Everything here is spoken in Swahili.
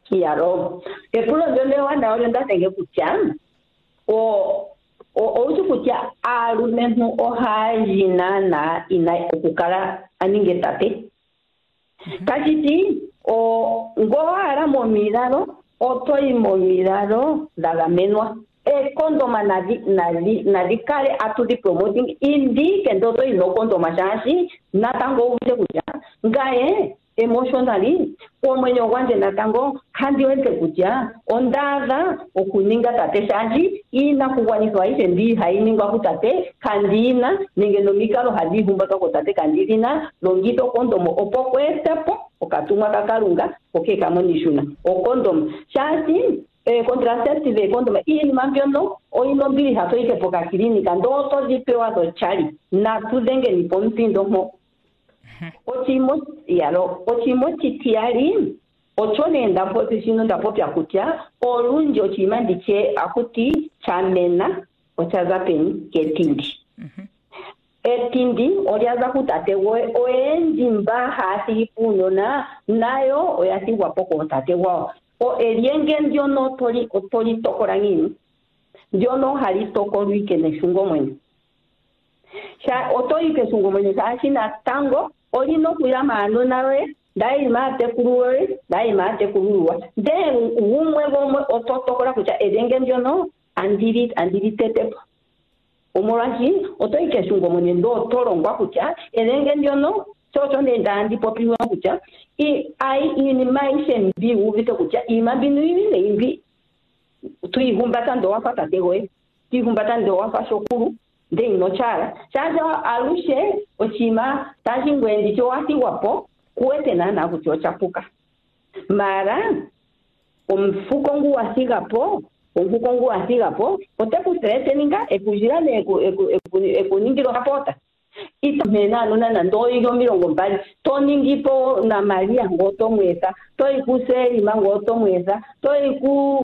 yaro epulo ndole wanda olenda tenge kutya o kutya alumenu ohajina na ina okukala aninge tate kachiti ngohara momilalo otoyi momilalo dagamenwa kondoma nadi kale atudi promoting indi kendo toyi no kondoma shashi natango uje kutya ngaye emotionally omwenyo gwanje natango handiweze kutya ondaza okuninga tate shashi ina kugwanithwa ise ndi hainingwa kutate kandina ninge nomikalo hadi humbaka ko tate kandina longito kondomo opo kwestapo okatumwa kakalunga okeka monishuna okondom shashi contraceptive condom ili mambiono oino mbili hato ike poka klinika ndoto zipewa do chali na tudenge ni pompindo ho ochimo chitiali ochone ndapo sino ndapo pya kutya olunji ochima ndiche akuti chamena ochaza peni ketindi etindi oliaza kutate oenji mba hasi puno nayo oyasi wapoko tate wao elienge ndiono toli tokora ngini ndiono hali tokoro ike neshungo mwenye oto ike shungo mwenye sashi na tango olino kuila maano nawe dai mate kuruwe dai mate kuruwa de umwe oto tokora kucha elienge ndiono andiri tetepo omorashi oto ike shungo mwenye ndo tolongwa kucha elienge ndiono chocho nenda andi popiwa kucha ini maisha mbi uvite kucha imabinu ile imbi tuihumbata ndo wafata tegoe tuihumbata ndo wafa shokuru nde inochara chaja alushe ochima taji ngwendi cho wati wapo kuwete na kuchochapuka mara omfuko ngu wasigapo otekusete ninga ekujira ekuningiro kapota itamena nona ndoyo mirongo mbali toningipo na Maria ngoto mweza toi kuseri mangoto mweza toi ku